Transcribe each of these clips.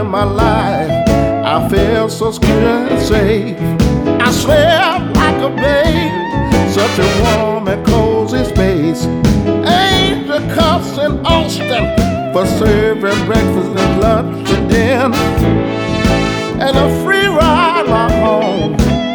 my life, I felt so secure and safe. I slept like a babe, such a warm and cozy space. Angel cups in Austin for serving breakfast and lunch and dinner, and a free ride right home.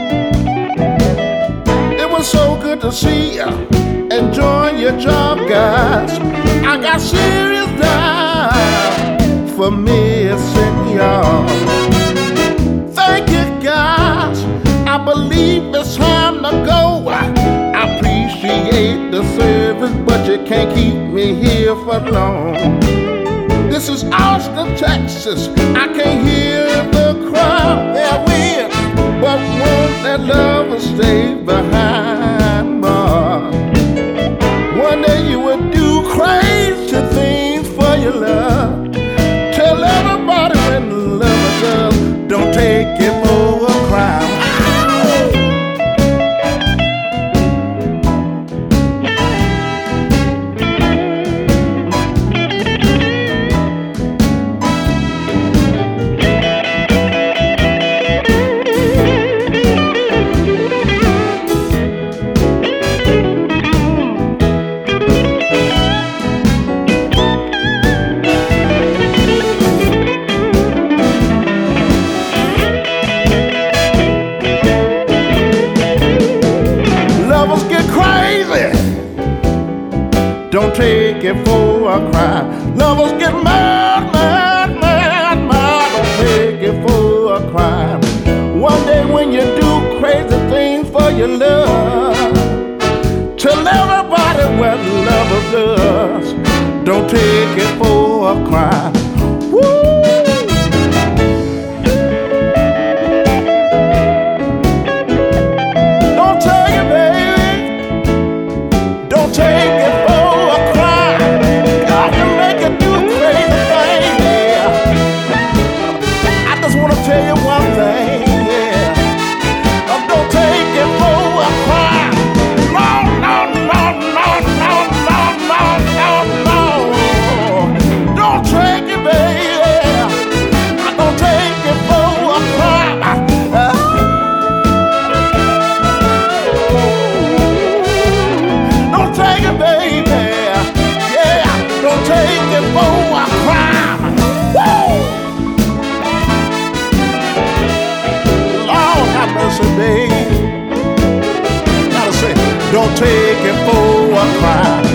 It was so good to see you enjoying your job, guys. I got serious down for missing y'all. Thank you, guys. I believe it's time to go. I appreciate the service, but you can't keep me here for long. This is Austin, Texas. I can't hear the crowd there with, but won't that lover stay behind bars? One day you would do crazy things for your love. Tell everybody when the lover does, don't take it for a crime. Don't take it for a crime. Lovers get mad, mad, mad, mad. Don't take it for a crime. One day when you do crazy things for your love, tell everybody what love does. Don't take it for a crime. Woo! Don't take it, baby. Don't take it. Tell you one thing, yeah. Don't take it for a crime. No, no, no, no, no, no, no, no, no. Don't take it, baby. Don't take it for a crime. Don't take it, baby. Yeah, don't take it for a crime. Woo! Baby, gotta say, don't take it for a crime.